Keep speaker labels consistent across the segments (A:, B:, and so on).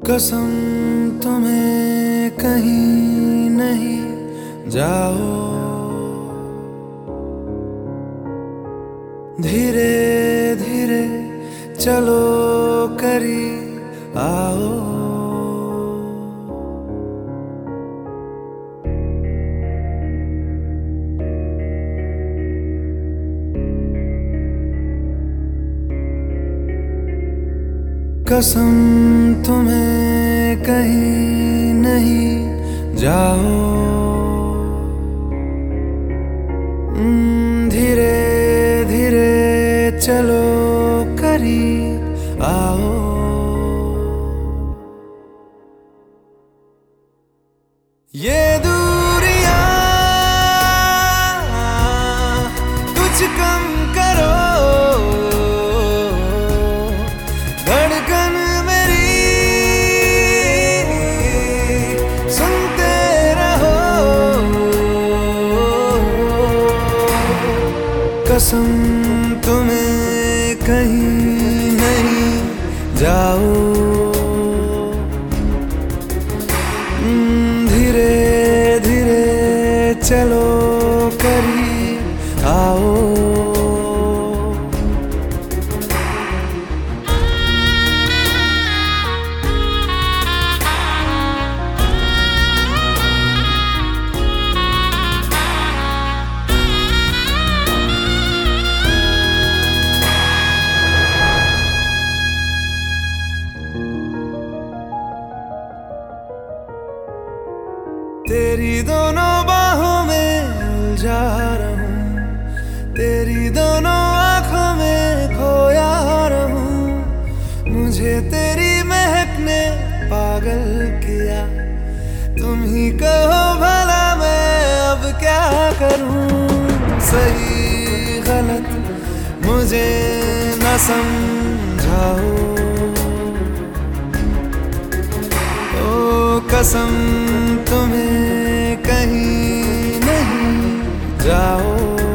A: कसम तुम्हें कहीं नहीं जाओ, धीरे धीरे चलो करीब आओ। कसम तुम्हें कहीं नहीं जाओ, धीरे धीरे चलो करीब आओ। ये दूरियां कुछ कम करो, धड़कन मेरी सुनते रहो। कसम तुम्हें कहीं नहीं जाओ, धीरे धीरे चलो करीब आओ। तेरी दोनों बाहों में उलझा रहूं, तेरी दोनों आंखों में खोया रहूं। मुझे तेरी महक ने पागल किया, तुम ही कहो भला मैं अब क्या करूं। सही गलत मुझे न समझाओ, ओ कसम तुम्हें कहीं नहीं जाओ।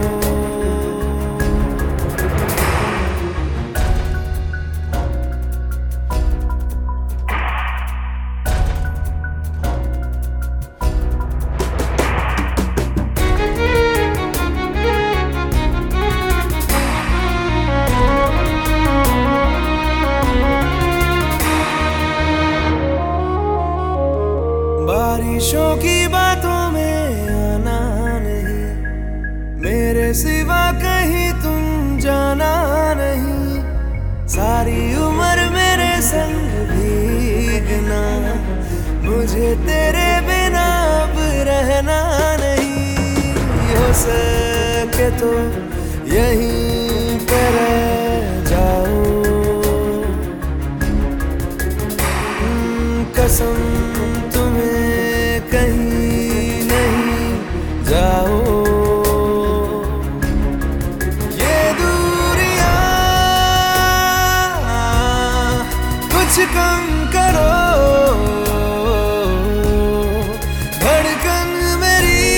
A: बारिशों की बातों में आना नहीं, मेरे सिवा कहीं तुम जाना नहीं। सारी उम्र मेरे संग भीगना, मुझे तेरे बिना अब रहना नहीं। हो सके तो यहीं पर रह जाओ, कसम तुम्हें कहीं नहीं जाओ। ये दूरियां कुछ कम करो, धड़कन मेरी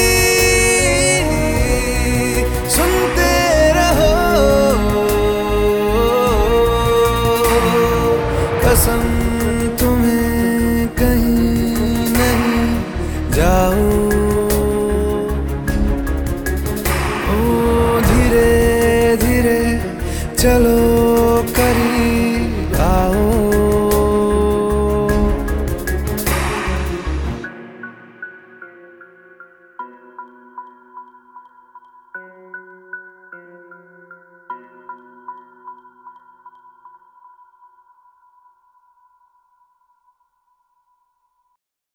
A: सुनते रहो। कसम